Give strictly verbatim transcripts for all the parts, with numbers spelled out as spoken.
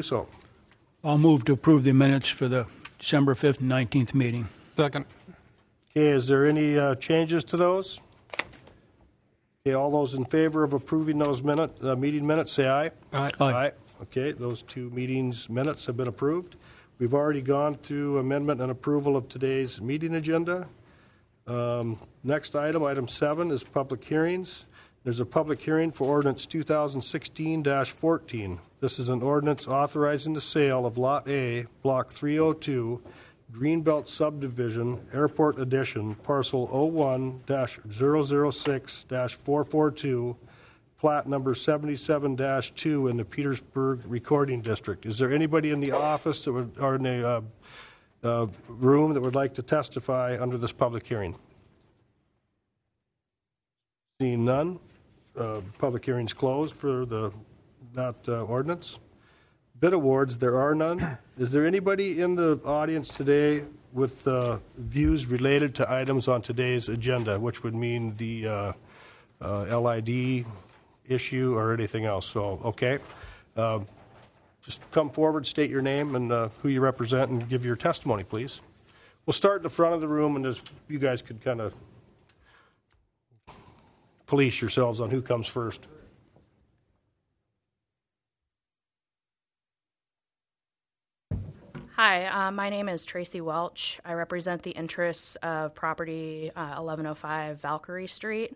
So, I'll move to approve the minutes for the December fifth and nineteenth meeting. Second. okay, is there any uh, changes to those? Okay, all those in favor of approving those minute, uh, meeting minutes, say aye. Aye. Aye. Okay, those two meetings minutes have been approved. We've already gone through amendment and approval of today's meeting agenda. Um, next item, item seven, is public hearings. There's a public hearing for ordinance two thousand sixteen dash fourteen. This is an ordinance authorizing the sale of Lot A, Block three oh two, Greenbelt Subdivision, Airport Addition, parcel oh one dash zero zero six dash four four two, plat number seventy-seven dash two in the Petersburg Recording District. Is there anybody in the office that would, or in the uh, uh, room that would like to testify under this public hearing? Seeing none, uh, public hearing's closed for the that uh, ordinance. Bid awards, there are none. Is there anybody in the audience today with uh, views related to items on today's agenda, which would mean the uh, uh, L I D issue or anything else? So, okay. Uh, just come forward, state your name and uh, who you represent, and give your testimony, please. We'll start in the front of the room, and just you guys could kind of police yourselves on who comes first. Hi, uh, my name is Tracy Welch. I represent the interests of property uh, eleven oh five Valkyrie Street.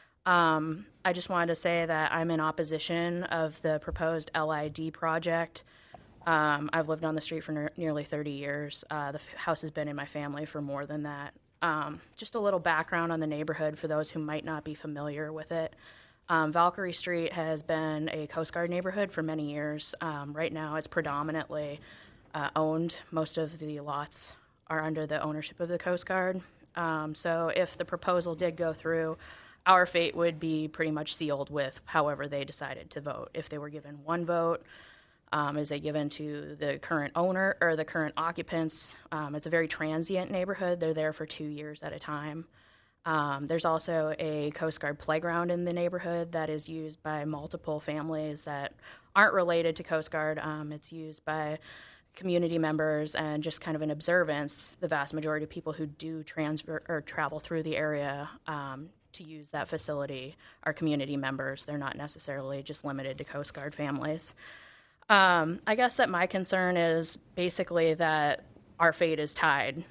Um, I just wanted to say that I'm in opposition of the proposed L I D project. Um, I've lived on the street for ne- nearly thirty years. Uh, the f- house has been in my family for more than that. Um, just a little background on the neighborhood for those who might not be familiar with it. Um, Valkyrie Street has been a Coast Guard neighborhood for many years. Um, right now it's predominantly uh, owned. Most of the lots are under the ownership of the Coast Guard. Um, so if the proposal did go through, our fate would be pretty much sealed with however they decided to vote. If they were given one vote, um, is it given to the current owner or the current occupants? Um, it's a very transient neighborhood. They're there for two years at a time. Um, there's also a Coast Guard playground in the neighborhood that is used by multiple families that aren't related to Coast Guard. Um, it's used by community members and just kind of an observance. The vast majority of people who do transfer or travel through the area um, to use that facility are community members. They're not necessarily just limited to Coast Guard families. Um, I guess that my concern is basically that our fate is tied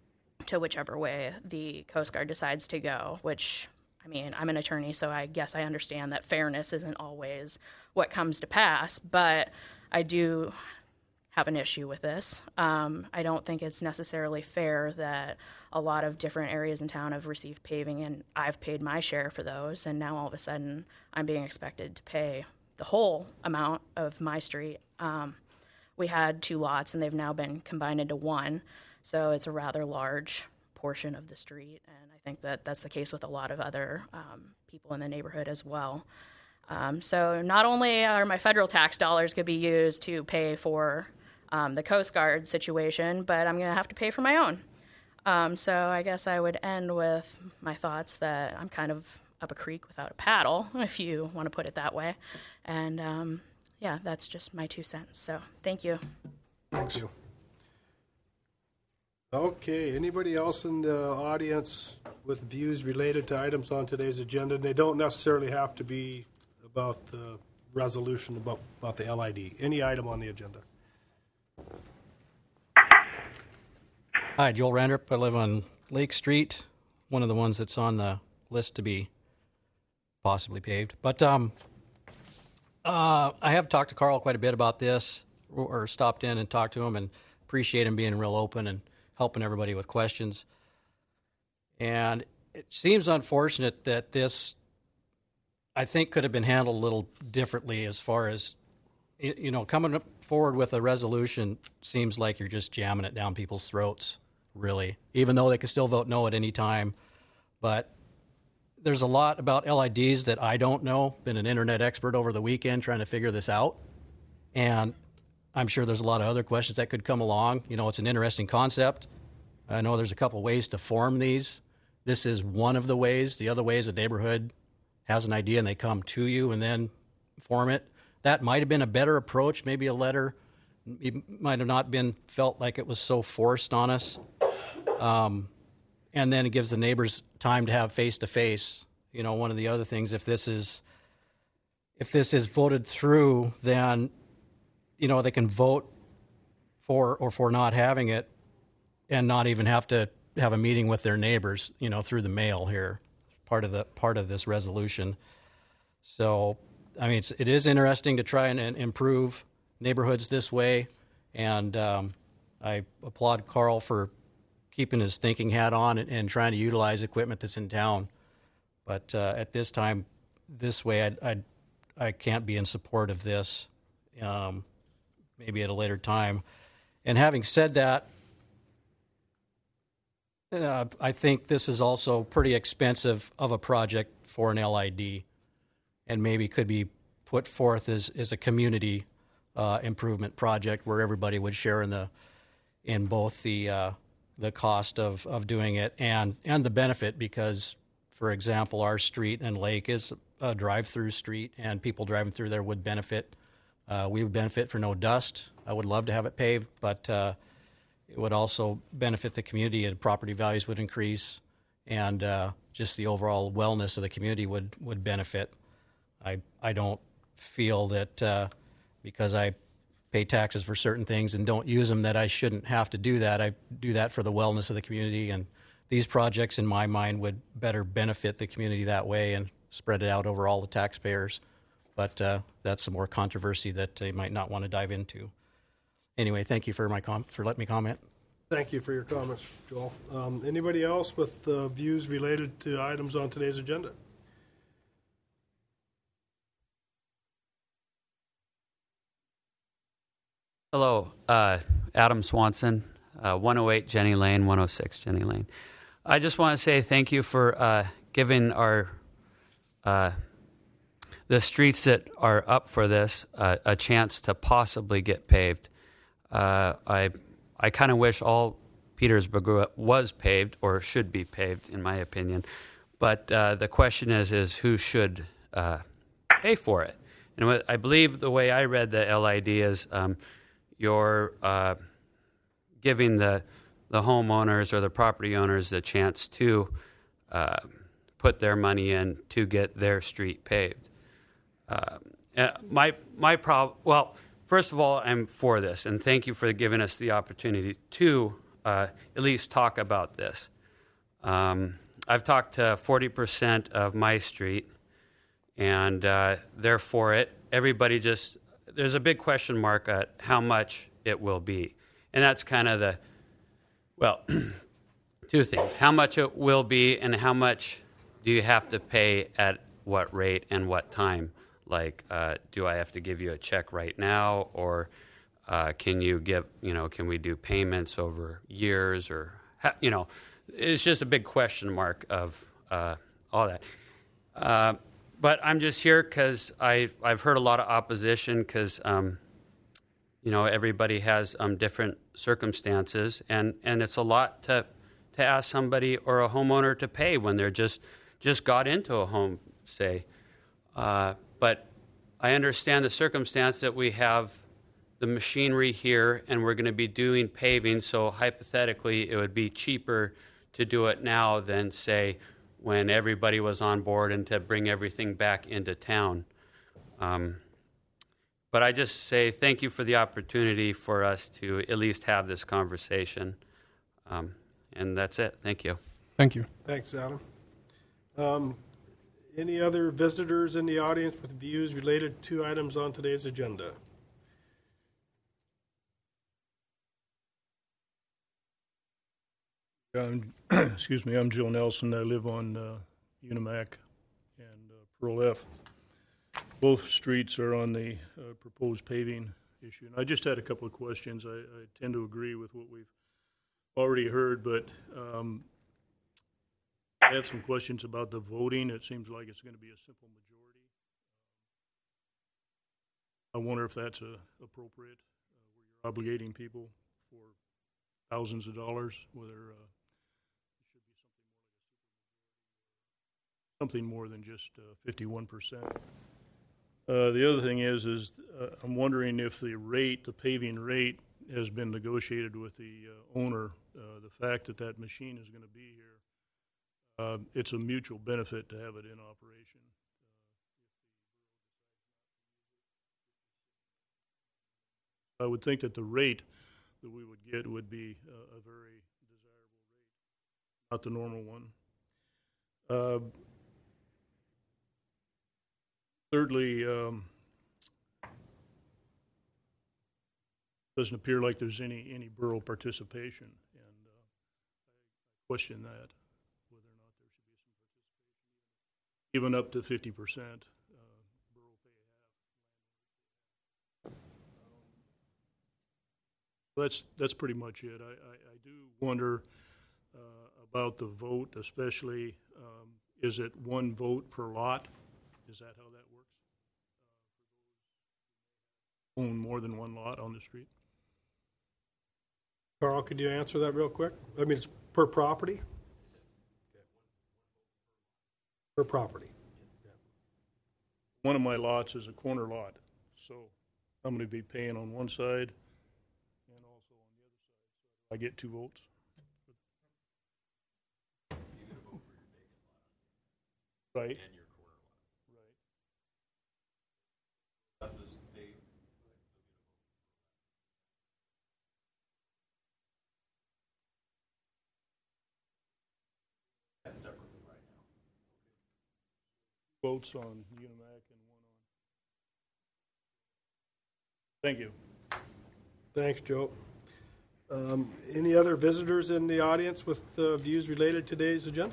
to whichever way the Coast Guard decides to go, which, I mean, I'm an attorney, so I guess I understand that fairness isn't always what comes to pass, but I do have an issue with this. Um, I don't think it's necessarily fair that a lot of different areas in town have received paving, and I've paid my share for those, and now all of a sudden I'm being expected to pay the whole amount of my street. Um, we had two lots, and they've now been combined into one, so it's a rather large portion of the street, and I think that that's the case with a lot of other um, people in the neighborhood as well. Um, so not only are my federal tax dollars going to be used to pay for um, the Coast Guard situation, but I'm going to have to pay for my own. Um, so I guess I would end with my thoughts that I'm kind of up a creek without a paddle, if you want to put it that way. And um, yeah, that's just my two cents. So thank you. Thank you. Okay, anybody else in the audience with views related to items on today's agenda? They don't necessarily have to be about the resolution about, about the L I D. Any item on the agenda. Hi, Joel Randrup. I live on Lake Street, one of the ones that's on the list to be possibly paved. But um, uh, I have talked to Carl quite a bit about this, or stopped in and talked to him, and appreciate him being real open and helping everybody with questions. And it seems unfortunate that this, I think, could have been handled a little differently as far as, you know, coming forward with a resolution seems like you're just jamming it down people's throats, really, even though they can still vote no at any time. But there's a lot about L I Ds that I don't know. Been an internet expert over the weekend trying to figure this out. And I'm sure there's a lot of other questions that could come along. You know, it's an interesting concept. I know there's a couple ways to form these. This is one of the ways. The other way is a neighborhood has an idea and they come to you and then form it. That might have been a better approach, maybe a letter it might have not been felt like it was so forced on us. Um, and then it gives the neighbors time to have face to face. You know, one of the other things, if this is if this is voted through, then you know they can vote for or for not having it, and not even have to have a meeting with their neighbors. You know, through the mail here, part of the part of this resolution. So, I mean, it's, it is interesting to try and, and improve neighborhoods this way, and um, I applaud Carl for keeping his thinking hat on and, and trying to utilize equipment that's in town. But uh, at this time, this way, I, I I can't be in support of this. Um, maybe at a later time. And having said that, uh, I think this is also pretty expensive of a project for an L I D, and maybe could be put forth as, as a community uh, improvement project where everybody would share in the in both the uh, the cost of, of doing it and and the benefit, because, for example, our street and lake is a drive-through street, and people driving through there would benefit. Uh, we would benefit for no dust. I would love to have it paved, but uh, it would also benefit the community, and property values would increase, and uh, just the overall wellness of the community would, would benefit. I I don't feel that uh, because I pay taxes for certain things and don't use them that I shouldn't have to do that. I do that for the wellness of the community, and these projects, in my mind, would better benefit the community that way and spread it out over all the taxpayers. But uh, that's some more controversy that they might not want to dive into. Anyway, thank you for my com- for letting me comment. Thank you for your comments, Joel. Um, anybody else with uh, views related to items on today's agenda? Hello, uh, Adam Swanson, uh, one oh eight Jenny Lane, one oh six Jenny Lane. I just want to say thank you for uh, giving our uh, the streets that are up for this uh, a chance to possibly get paved. Uh, I I kind of wish all Petersburg was paved, or should be paved, in my opinion. But uh, the question is, is who should uh, pay for it? And what, I believe the way I read the L I D is um, you're uh, giving the the homeowners or the property owners the chance to uh, put their money in to get their street paved. Uh, my my problem. Well, first of all, I'm for this, and thank you for giving us the opportunity to uh, at least talk about this. Um, I've talked to forty percent of my street, and uh, they're for it. Everybody just there's a big question mark at how much it will be, and that's kind of the well, two things: how much it will be, and how much do you have to pay at what rate and what time. Like, uh, do I have to give you a check right now, or uh, can you give, you know, can we do payments over years, or, ha- you know, it's just a big question mark of uh, all that. Uh, but I'm just here because I've heard a lot of opposition because, um, you know, everybody has um, different circumstances, and, and it's a lot to to ask somebody or a homeowner to pay when they're just, just got into a home, say. Uh, But I understand the circumstance that we have the machinery here and we're going to be doing paving, so hypothetically it would be cheaper to do it now than, say, when everybody was on board and to bring everything back into town. Um, but I just say thank you for the opportunity for us to at least have this conversation. Um, and that's it. Thank you. Thank you. Thanks, Adam. Um, Any other visitors in the audience with views related to items on today's agenda? Um, excuse me, I'm Joe Nelson. I live on uh, Unimac and uh, Pearl F. Both streets are on the uh, proposed paving issue. And I just had a couple of questions. I, I tend to agree with what we've already heard, but um, I have some questions about the voting. It seems like it's going to be a simple majority. I wonder if that's uh, appropriate, uh, where you're obligating people for thousands of dollars, whether uh, it should be something more like a super majority, something more than just uh, fifty-one percent. Uh, the other thing is, is uh, I'm wondering if the rate, the paving rate, has been negotiated with the uh, owner. Uh, the fact that that machine is going to be here, uh, it's a mutual benefit to have it in operation. I would think that the rate that we would get would be uh, a very desirable rate, not the normal one. Uh, thirdly, um, doesn't appear like there's any any borough participation, and uh, I question that, whether or not there should be some participation, even up to fifty percent. That's that's pretty much it. I, I, I do wonder uh, about the vote, especially um, is it one vote per lot? Is that how that works? Uh, own more than one lot on the street? Carl, could you answer that real quick? I mean, it's per property? Per property. Yeah. One of my lots is a corner lot, so I'm going to be paying on one side. I get two votes. You get a vote for your base lot. Right. And your corner lot. Right. That is paved. That's separately right now. Okay. Votes on Unimac and one on. Thank you. Thanks, Joe. Um, any other visitors in the audience with uh, views related to today's agenda?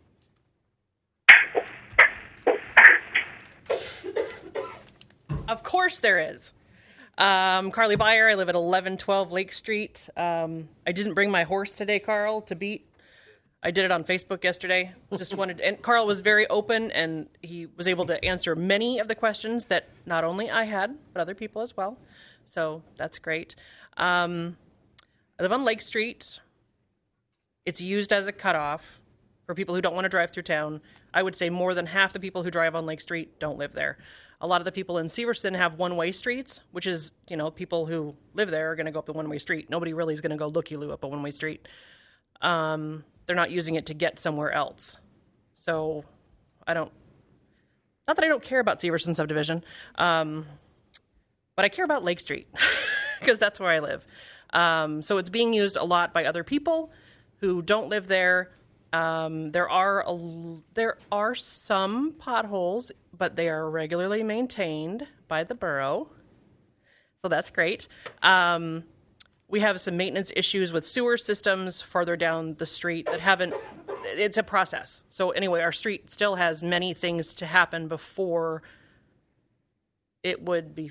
Of course there is. Um, Carly Byer, I live at eleven twelve Lake Street. Um, I didn't bring my horse today, Carl, to beat. I did it on Facebook yesterday. Just wanted, and Carl was very open, and he was able to answer many of the questions that not only I had, but other people as well. So that's great. Um, I live on Lake Street. It's used as a cutoff for people who don't want to drive through town. I would say more than half the people who drive on Lake Street don't live there. A lot of the people in Severson have one-way streets, which is, you know, people who live there are going to go up the one-way street. Nobody really is going to go looky-loo up a one-way street. Um, they're not using it to get somewhere else. So I don't, not that I don't care about Severson subdivision, um, but I care about Lake Street because that's where I live. Um, so it's being used a lot by other people who don't live there. Um, there are a, there are some potholes, but they are regularly maintained by the borough. So that's great. Um, we have some maintenance issues with sewer systems farther down the street that haven't, it's a process. So anyway, our street still has many things to happen before it would be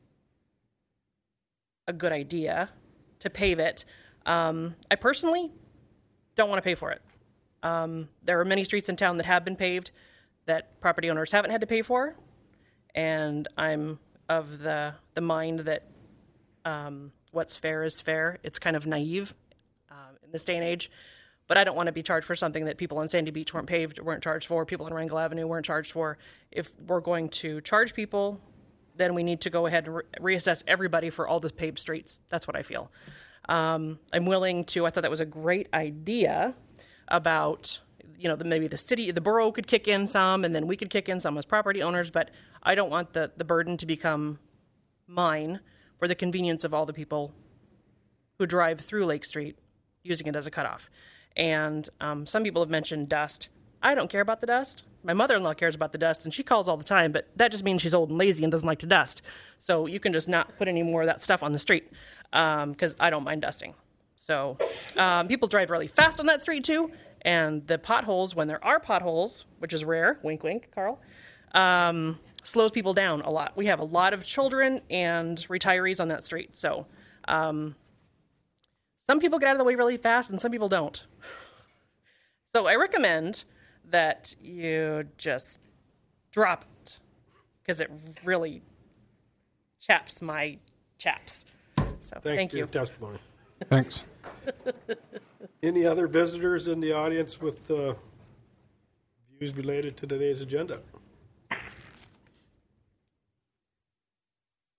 a good idea to pave it. Um, I personally don't want to pay for it. Um, there are many streets in town that have been paved that property owners haven't had to pay for, and I'm of the the mind that um, what's fair is fair. It's kind of naive uh, in this day and age, but I don't want to be charged for something that people on Sandy Beach weren't paved, weren't charged for, people on Wrangell Avenue weren't charged for. If we're going to charge people, then we need to go ahead and re- reassess everybody for all the paved streets. That's what I feel. Um, I'm willing to, I thought that was a great idea about, you know, the, maybe the city, the borough could kick in some, and then we could kick in some as property owners, but I don't want the, the burden to become mine for the convenience of all the people who drive through Lake Street using it as a cutoff. And um, some people have mentioned dust. I don't care about the dust. My mother-in-law cares about the dust, and she calls all the time, but that just means she's old and lazy and doesn't like to dust. So you can just not put any more of that stuff on the street, because um, I don't mind dusting. So um, people drive really fast on that street, too, and the potholes, when there are potholes, which is rare, wink, wink, Carl, um, slows people down a lot. We have a lot of children and retirees on that street, so um, some people get out of the way really fast, and some people don't. So I recommend that you just drop it, because it really chaps my chaps. So Thanks thank for you. your testimony. Thanks. Any other visitors in the audience with uh, views related to today's agenda?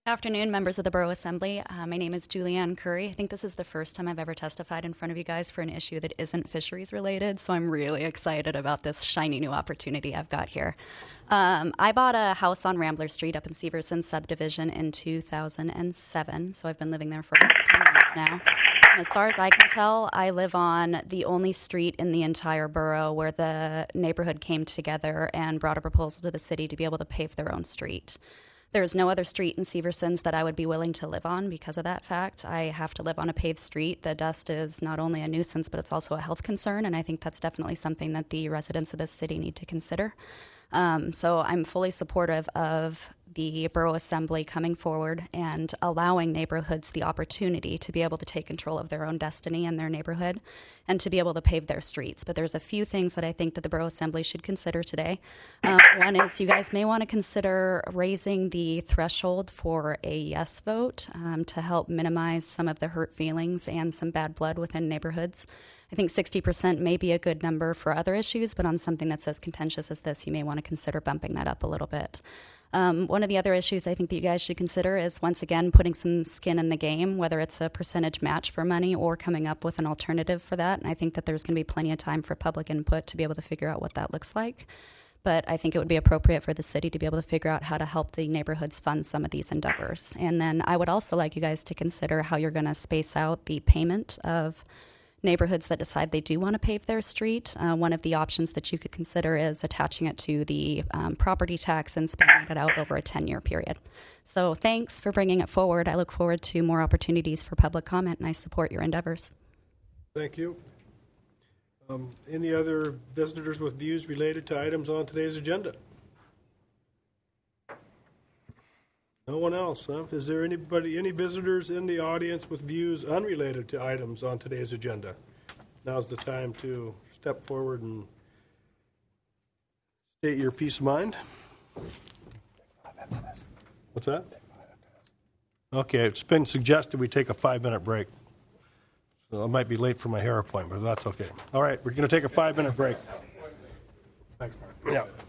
Afternoon, members of the Borough Assembly. Uh, my name is Julianne Curry. I think this is the first time I've ever testified in front of you guys for an issue that isn't fisheries related, so I'm really excited about this shiny new opportunity I've got here. Um, I bought a house on Rambler Street up in Severson subdivision in two thousand seven, so I've been living there for almost ten years now. And as far as I can tell, I live on the only street in the entire borough where the neighborhood came together and brought a proposal to the city to be able to pave their own street. There is no other street in Severson's that I would be willing to live on because of that fact. I have to live on a paved street. The dust is not only a nuisance, but it's also a health concern, and I think that's definitely something that the residents of this city need to consider. Um, so I'm fully supportive of the Borough Assembly coming forward and allowing neighborhoods the opportunity to be able to take control of their own destiny in their neighborhood and to be able to pave their streets. But there's a few things that I think that the Borough Assembly should consider today. Um, one is you guys may want to consider raising the threshold for a yes vote um, to help minimize some of the hurt feelings and some bad blood within neighborhoods. I think sixty percent may be a good number for other issues, but on something that's as contentious as this, you may want to consider bumping that up a little bit. Um, one of the other issues I think that you guys should consider is, once again, putting some skin in the game, whether it's a percentage match for money or coming up with an alternative for that. And I think that there's going to be plenty of time for public input to be able to figure out what that looks like. But I think it would be appropriate for the city to be able to figure out how to help the neighborhoods fund some of these endeavors. And then I would also like you guys to consider how you're going to space out the payment of neighborhoods that decide they do want to pave their street. Uh, one of the options that you could consider is attaching it to the um, property tax and spreading it out over a ten-year period. So thanks for bringing it forward. I look forward to more opportunities for public comment, and I support your endeavors. Thank you. Um, any other visitors with views related to items on today's agenda? No one else, huh? Is there anybody, any visitors in the audience with views unrelated to items on today's agenda? Now's the time to step forward and state your peace of mind. What's that? Okay, it's been suggested we take a five-minute break. So I might be late for my hair appointment, but that's okay. All right, we're going to take a five-minute break. Thanks, Mark. Yeah.